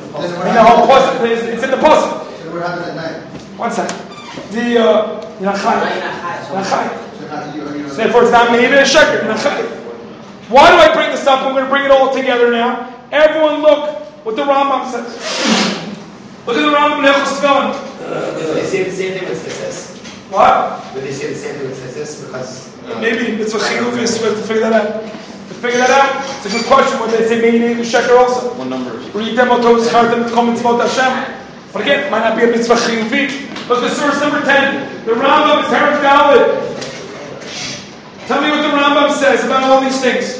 It's in the puzzle. So what happens at night? One second. The uh, you're not chayv. You're not chayv. So not you, you know, Therefore, it's not made a sheker. You're not chayv. Why do I bring this up? I'm going to bring it all together now. Everyone, look what the Rambam says. Look at the Rambam in Hilchos Tefillin. They say the same thing with tzitzis. What? Would they say the same thing with tzitzis? Because Uh, Maybe it's a chiyuv is to figure that out. To figure that out, it's a good question. Would they say maybe a sheker also? What number? Read them otos chartem kol mitzvot Hashem. But again, it might not be a mitzvah chiyuvit. Look at source number ten. The Rambam is Herod Dalit. Tell me what the Rambam says about all these things.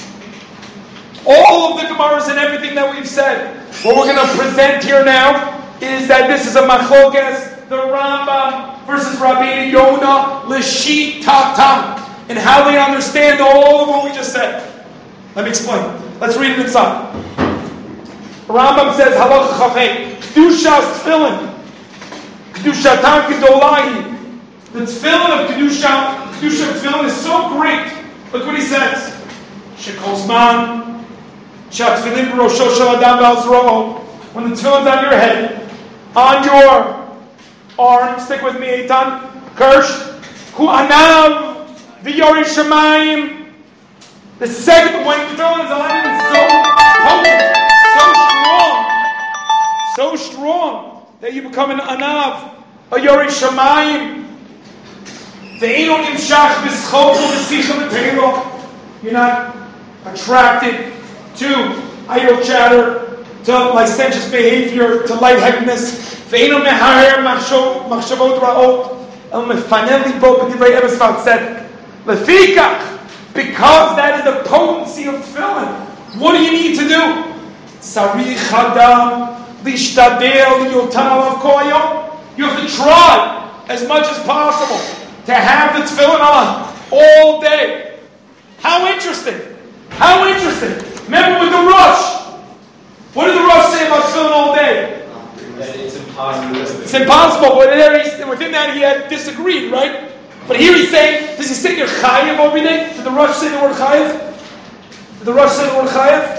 All of the Gemaras and everything that we've said. What we're going to present here now is that this is a machlokas, the Rambam versus Rabbi Yonah l'shitatam, and how they understand all of what we just said. Let me explain. Let's read it inside. The Rambam says, Halacha Chafei, Kedushas Tefillin, Kedushatan Gedolahi. The Tefillin of Kedusha, Kedusha Tefillin is so great. Look what he says. Shekol Zman, Shatfilin Rosho Shel Adam B'Azro'o. When the Tefillin's on your head, on your arm, stick with me, Eitan, Kirsch, Hu Anav, V'Yori Shemayim. The second, when the tefillin is on, it's so potent, so strong, so strong that you become an Anav, a Yori Shemayim. Ve'eno nimshach b'schol v'sicha v'teiro. You're not attracted to idle chatter, to licentious behavior, to lightheadedness. Ve'eno meharer machshavot ra'ot el mefanel libo b'divrei emes v'tzedek. Lefikach, because that is the potency of tefillin. What do you need to do? Sarich adam lishtadel liyotan alav kol hayom. You have to try as much as possible to have the tefillin on all day. How interesting! How interesting! Remember with the Rosh. What did the Rosh say about tefillin all day? That it's impossible. It's impossible, but there he, within that he had disagreed, right? But here he's saying, does he say you're chayiv every day? Did the Rosh say the word chayiv? Did the Rosh say the word chayiv?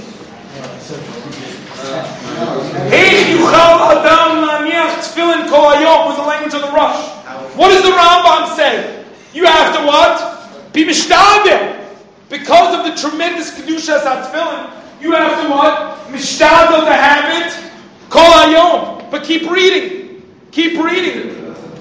Hey, yuchal adam laniach tefillin kol wrong with the language of the Rush. What does the Rambam say? You have to what? Be mishtadel. Because of the tremendous kedushas hatefillin, you have to what? Mishtadel to have it. Kol hayom. But keep reading. Keep reading.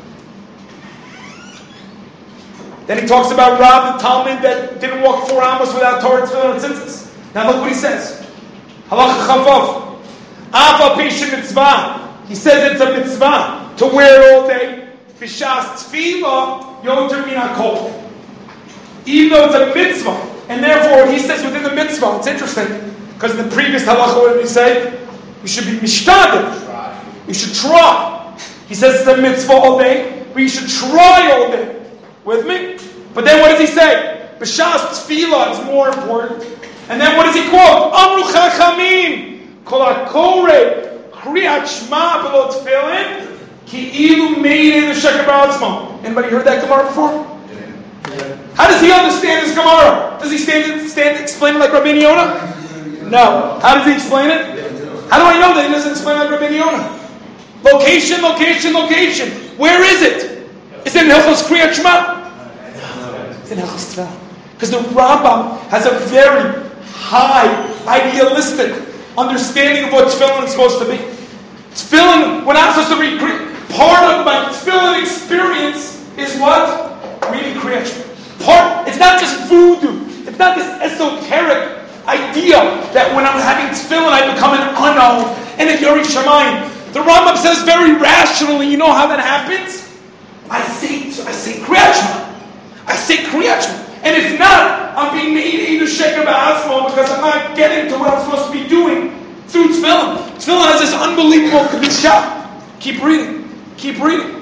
Then he talks about Rab, the Talmud that didn't walk four amos without Torah, tefillin, and tzitzis. Now look what he says. Halacha chavav. Ava pisha mitzvah. He says it's a mitzvah to wear it all day. B'shas tefillah yoter min hakol. Even though it's a mitzvah. And therefore, he says within the mitzvah, it's interesting, because in the previous halacha, what did he say? You should be mishtadel. You should try. He says it's a mitzvah all day, but you should try all day. With me? But then what does he say? B'shas tefillah is more important. And then what does he quote? Amru chachamim kol hakore kriyat shema below tefillin ki ilu meidei l'sheker ba'atzmo. Anybody heard that Gemara before? How does he understand this Gemara? Does he stand stand explain it like Rabbeinu Yonah? No. How does he explain it? How do I know that he doesn't explain it like Rabbeinu Yonah? Location, location, location. Where is it? Is it in Hilchos Kriyat Shema? It's in Hilchos Tefillah. Because the Rambam has a very high, idealistic understanding of what Tefillin is supposed to be. Tefillin, we're not supposed to read. Part of my Tefillin experience is what? Reading Kriyat Shema. Part, it's not just voodoo. It's not this esoteric idea that when I'm having Tefillin I become an unknown and a Yeri Shamayim. The Rambam says very rationally, you know how that happens? I say, I say Kriyat Shema. I say Kriyat Shema. And if not, I'm being made either sheker ba'atzmo because I'm not getting to what I'm supposed to be doing through Tefillin. Tefillin has this unbelievable kedusha. Keep reading. Keep reading.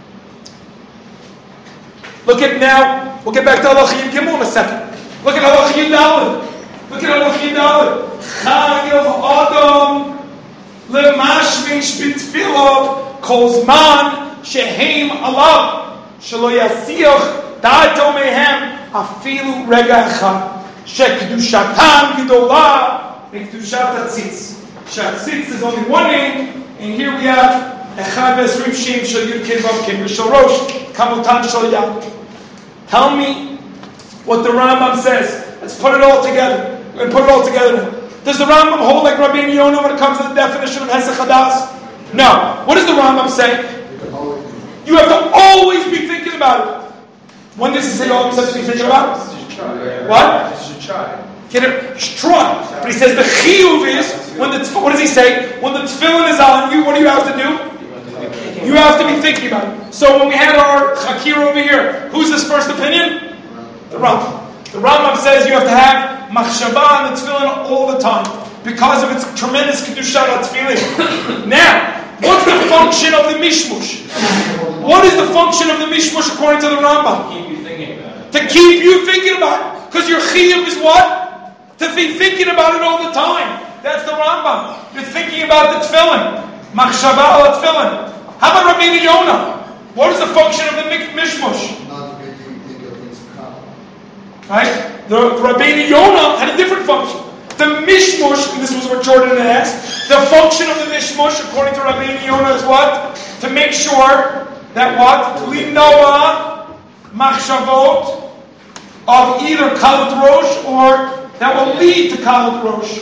Look at now, we'll get back to Halacha Yud Gimel in a second. Look at Halacha Yud Daled. Look at Halacha Yud Daled. Chayav Adam lemashmish b'tefillah kol zman shehem alav shelo yasiach da'ato mehem afilu rega echad shekedushatan gedolah mikdushat hatzitz. Shatzitz is only one name, and here we have echad v'esrim shem shel yud kei vav kei v'shel rosh kamutan shel yad. Tell me what the Rambam says. Let's put it all together. We're going to put it all together now. Does the Rambam hold like Rabbeinu Yonah when it comes to the definition of Hesach Hadas? No. What does the Rambam say? You have to always be thinking about it. When does he say always have to be thinking about it? What? You should try. Get it? Try. But he says the chiyuv is, when the, what does he say? When the tefillin is on you, what do you have to do? You have to be thinking about it. So when we had our Chakir over here, who's this first opinion? The Rambam. The Rambam says you have to have machshava on the tefillin all the time because of its tremendous kedusha on tefillin. Now, what's the function of the mishmush? What is the function of the mishmush according to the Rambam? Keep you thinking about it. To keep you thinking about it. Because your chiyuv is what? To be thinking about it all the time. That's the Rambam. You're thinking about the tefillin. Machshava al tefillin. How about Rabbeinu Yonah? What is the function of the mishmush? Not to make you think of things to come. Right? The Rabbeinu Yonah had a different function. The mishmush, and this was what Jordan asked, the function of the mishmush, according to Rabbeinu Yonah, is what? To make sure that what? Linoa machshavot of either kalut rosh or that will lead to kalut rosh.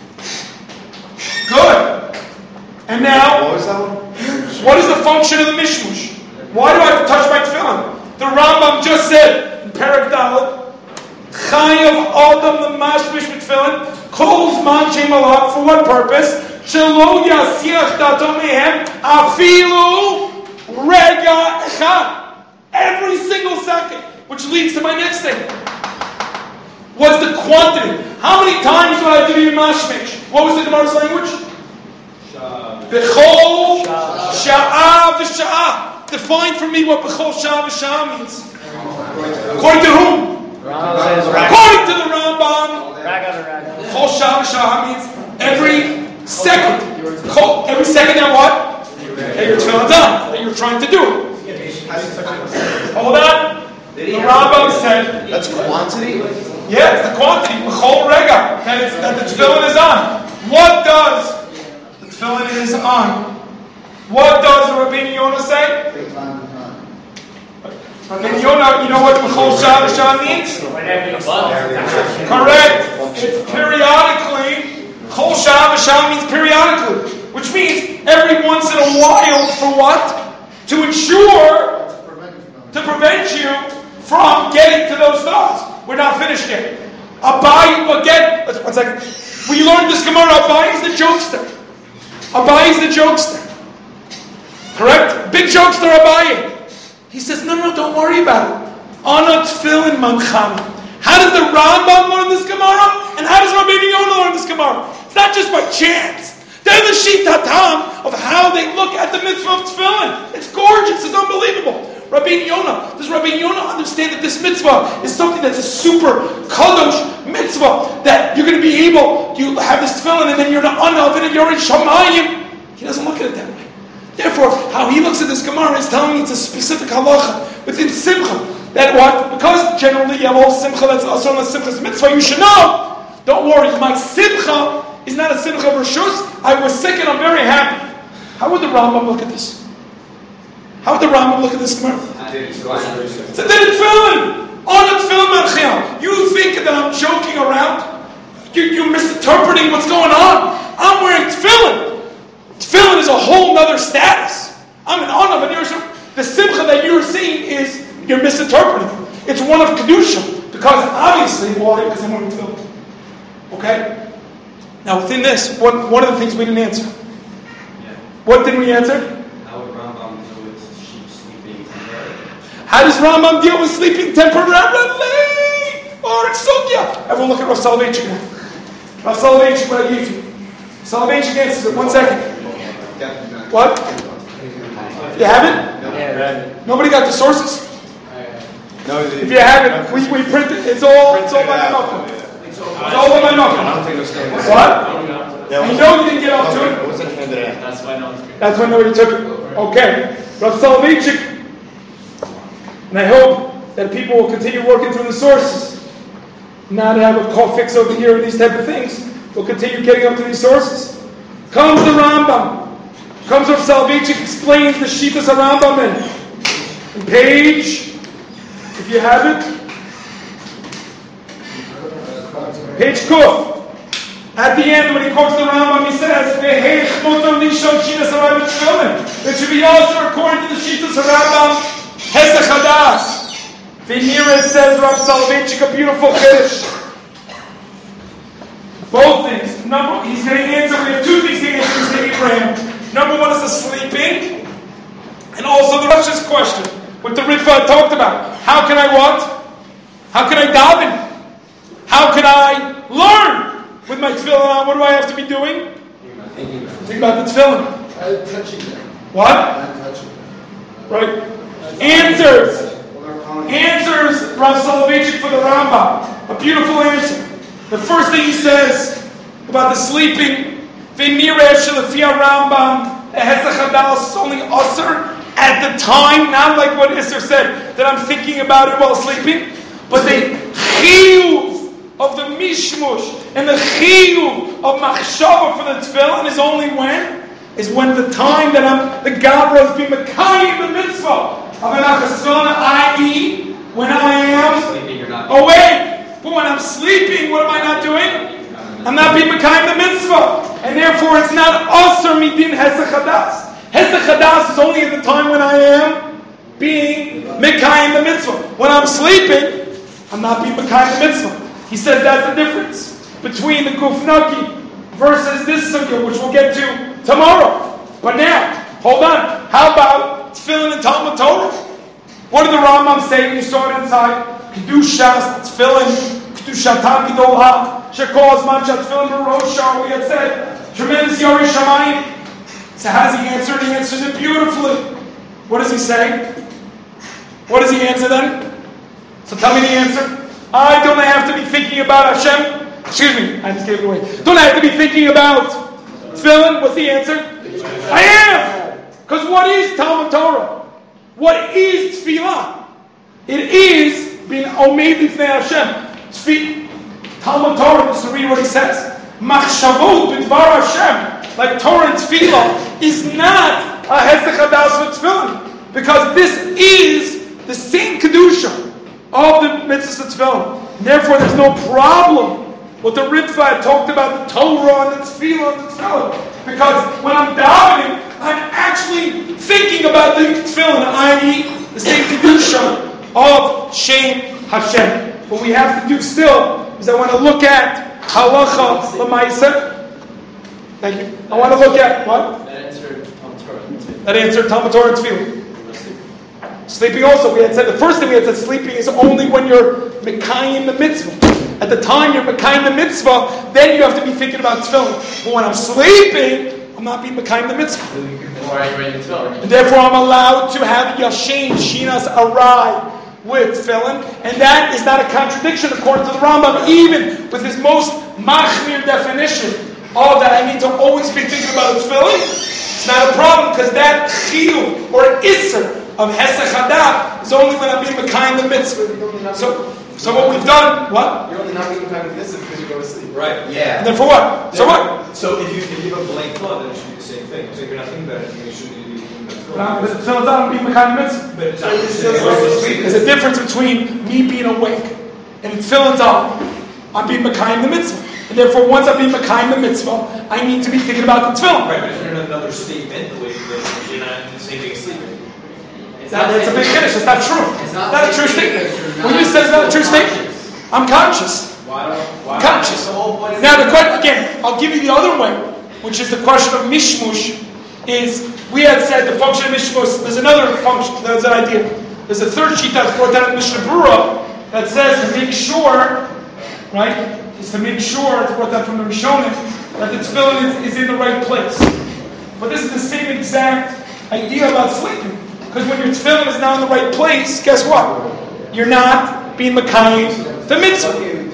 Good. And now, What was that one? what is the function of the mishmush? Why do I have to touch my tefillin? The Rambam just said in Perek Dalet, Chayav Adam the mashmish b'tefillin kol zman shehem alav. For what purpose? Shelo yasiach dato mehem afilu rega echad. Every single second, which leads to my next thing. What's the quantity? How many times do I have to be mashmish? What was the Gemara's language? B'chol sha'ah v'sha'ah. Define for me what b'chol sha'ah v'sha'ah means. According to whom? According to the Rambam, b'chol sha'ah v'sha'ah means every second. Every second that what? That you're tefillin done. That you're trying to do. Hold on. The Rambam said That's quantity? yeah, it's the quantity. B'chol rega. That, it's, that the tefillin is on. What does the tefillin is on? What does Rabbeinu Yonah say? Take time to time. Rabbeinu Yonah, you know what B'chol Shah Shah means? Correct. It's periodically. Chol Shah Shah means periodically, which means every once in a while. For what? To ensure, to prevent you from getting to those thoughts. We're not finished yet. Abai, again, let's, one second. We learned this Gemara. Abai is the jokester. Abai is the jokester. Correct? Big jokester Abai. He says, no, no, don't worry about it. Ana tefillin manchana. How does the Rambam learn this Gemara? And how does Rabbeinu Yonah learn this Gemara? It's not just by chance. They're the shitatam of how they look at the mitzvah of tefillin. It's gorgeous. It's unbelievable. Rabbeinu Yonah, does Rabbeinu Yonah understand that this mitzvah is something that's a super kadosh mitzvah, that you're going to be able, you have this tefillin and then you're not anav and you're in shamayim? He doesn't look at it that way. Therefore, how he looks at this Gemara is telling me it's a specific halacha within simcha. That what? Because generally you have all simcha that's also on the simcha's mitzvah, you should know. Don't worry, my simcha is not a simcha of reshus. I was sick and I'm very happy. How would the Rambam look at this? How would the Rambam look at this Gemara? So then it's tefillin. On a tefillin. You think that I'm joking around? You, you're misinterpreting what's going on. I'm wearing tefillin. Tefillin is a whole nother status. I'm an anav, and you're, the simcha that you're seeing is, you're misinterpreting. It's one of kedusha, because obviously, why? Because I'm wearing tefillin. Okay? Now within this, one, one of the things we didn't answer. Yeah. What did we answer? How would Rambam deal with sheep sleeping temporarily? How does Rambam deal with sleeping temporarily? Or sugya? Everyone look at Rav Soloveitchik now. Rav Soloveitchik, what I give you. Soloveitchik answers it. One second. What? You have it? Yeah, Nobody got the sources? No, If you have it, we, we print it. It's all, it's all by the knuckle. It's all by my I knuckle. don't think it was handed What? Yeah, I know you didn't get up to It it. wasn't handed in. That's why no one's. That's when nobody took it. Okay. Rav Soloveitchik. And I hope that people will continue working through the sources. Not have a call fix over here and these type of things. We'll continue getting up to these sources. Comes the Rambam. Comes Rav Soloveitchik, explains the Shitas of Rambam in page, if you have it, page Kuf. At the end, when he quotes the Rambam, he says, it should be also according to the Shitas of Rambam, Hesach Hadas. Venira says, Rav Soloveitchik, a beautiful Kiddush. Both things. Number, he's going to answer. We have two things to answer to Abraham. Number one is the sleeping, and also the Russia's question, what the Ritva talked about. How can I what? How can I daven? How can I learn with my tefillin on? What do I have to be doing? Think about the tefillin. I'm touching them. What? I'm touching them. Right. Answers. Answers Rav Soloveitchik for the Rambam. A beautiful answer. The first thing he says about the sleeping, V'niresh Shelefi Rambam, Hesach Hadas is only usher at the time, not like what Isser said, that I'm thinking about it while sleeping, but the chiyuv of the mishmush and the chiyuv of machshava for the tefillin is only when? Is when the time that I'm, the Gabra is being Mekayim the mitzvah of an achasana, that is, when I am Sleeping, you're not. awake. But when I'm sleeping, what am I not doing? I'm not being Mekayim the mitzvah. And therefore it's not Asr Midin Hesach Hadas. Hesach Hadas is only at the time when I am being Mekayim the mitzvah. When I'm sleeping, I'm not being Mekayim the mitzvah. He says that's the difference between the Gufnaki versus this sugya, which we'll get to tomorrow. But now, hold on. How about Tefillin and Talmud Torah? What did the Rambam say? You saw it inside. Kedushas, Tefillin, Kedushatan Gidolha, Shekol Azman Shat Tefillin Barosha. We had said tremendous Yori Shamayim. So how does he answer? He answers it beautifully. What does he say? What does he answer then? So tell me the answer. I don't have to be thinking about Hashem. Excuse me, I just gave it away. Don't I have to be thinking about tefillin? What's the answer? I am! Because what is Talmud Torah? What is tefillah? It is being omeid b'fnei Hashem. Tefillah, Talmud Torah, just to read what he says. Machshavot b'dvar Hashem, like Torah and tefillah, is not a hesed chadas with tefillin, because this is the same kedusha of the mitzvah of tefillin. Therefore, there's no problem with the Ritva had talked about the Torah and the tefillah and the tefillin, because when I'm davening, I'm actually thinking about the tefillin, that is the same kedusha of Shem Hashem. What we have to do still is I want to look at halacha l'maisa. Thank you. I want to look at what? That answered Talmud Torah. That answered Talmud Torah and tefillah. Sleeping also, we had said, the first thing we had said, sleeping is only when you're mekayim the mitzvah. At the time you're mekayim the mitzvah, then you have to be thinking about tefillin. But when I'm sleeping, I'm not being mekayim the mitzvah. And therefore I'm allowed to have yashin, shinas, arai with tefillin. And that is not a contradiction according to the Rambam, even with his most machmir definition of that I need to always be thinking about tefillin. It's not a problem, because that chiyuv or isser of hesed chadas is only when I'm being mekayim the mitzvah. So, so what we've done, what? You're only not being mekayim the mitzvah because you go to sleep. Right. Yeah. And then for what? So what? So if you if you have a blank thought, then it should be the same thing. So if you're not thinking about anything, you shouldn't be thinking about But it. it's still not being mekayim the mitzvah. But it's not There's a difference between me being awake and tefillin's on. I'm being mekayim the mitzvah. And therefore, once I'm being mekayim the mitzvah, I need to be thinking about the tefillin. Right, but if you're in another state mentally, then you're not in the same thing as sleeping. That, that's a big finish. It's not true. It's not Not a true statement. When you say it's not a true statement, I'm conscious. Why don't? Why Conscious. The whole point is Now the question again, I'll give you the other way, which is the question of mishmush. Is we had said the function of mishmush. There's another function. There's an idea. There's a third sheet that's brought down in Mishnah Berurah that says to make sure, right, is to make sure it's brought down from the Rishonim that the tefillin is, is in the right place. But this is the same exact idea about sleeping. Because when your tefillin is not in the right place, guess what? You're not being mekayim the mitzvah.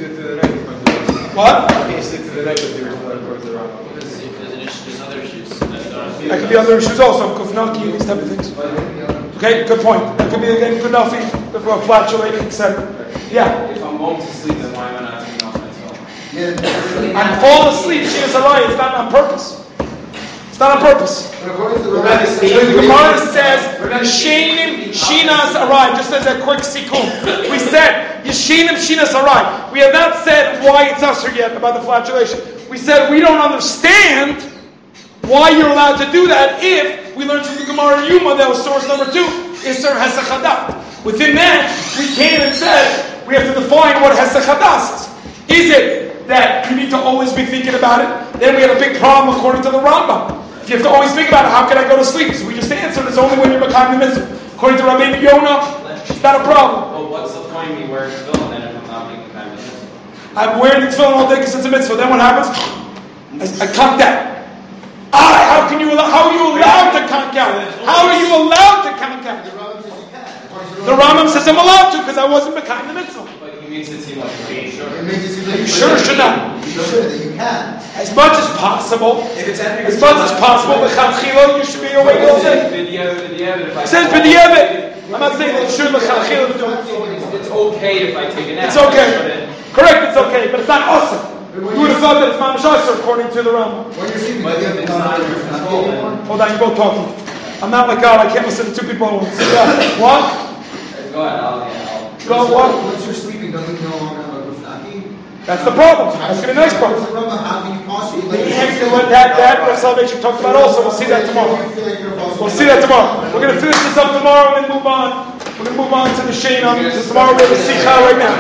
What? Okay, sleep through the night with your tefillin according to the Rambam. There's other issues that don't. That could be other issues also, kufnaki, these type of things. Okay, good point. That could be again kunafi, flatulating, et cetera. Yeah. If I'm going to sleep, then why am I not turning off my phone? I'm falling asleep, she is alive. It's not on purpose. It's not on purpose. But according to the We're about to Rambam, see- The Gemara says, Yeshinim Shinas Arai, just as a quick sikkum. We said, Yeshinim Shinas Arai. We have not said why it's usher yet about the flatulation. We said we don't understand why you're allowed to do that if we learned from the Gemara Yuma, that was source number two, Isser Hesed Chadas. Within that, we came and said, we have to define what Hesed Chadas is. Is it that you need to always be thinking about it? Then we had a big problem according to the Rambam. If you have to always think about it, how can I go to sleep? So we just answered it's only when you're mekayim the mitzvah. According to Rabbi Yonah, it's not a problem. Well, what's the point of me wearing tefillin then if I'm not making time to mitzvah? I'm wearing the tefillin all day because it's a mitzvah. Then what happens? I, I conk out. Ah, how can you allow, how are you allowed to conk out? How are you allowed to conk out? The Rambam says I'm allowed to because I wasn't mekayim the mitzvah. But he makes it seem like you're being sure. it makes it seem like You sure or should not? You should, that you can. As much as possible, If it's after as much as possible, b'chadchila, you should be awake all day. It says b'diavad. I'm not saying that you should b'chadchila to do it. It's okay if I take a nap. It's okay. Correct, it's okay, but it's not awesome. You would have thought that it's mamash asur according to the Rambam. When you're sleeping, But you if have it's to not your control, then Hold on, you both talking. I'm not like God, I can't listen to two people at once. Yeah. What? go ahead. I'll, yeah, I'll. Go what? Once you're sleeping, doesn't you no longer have a gufnaki? That's the problem. That's going to be the next problem. How can you possibly? The answer what that, that, Rav Salvation talked about also. We'll see that tomorrow. We'll see that tomorrow. We're going to finish this up tomorrow and then move on. We're going to move on to the Sheinam. Tomorrow we're going to see how right now.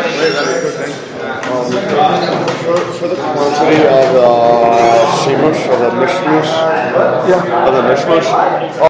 For, for the quantity of the uh, shimush, of the mishmush, Yeah. of the mishmush,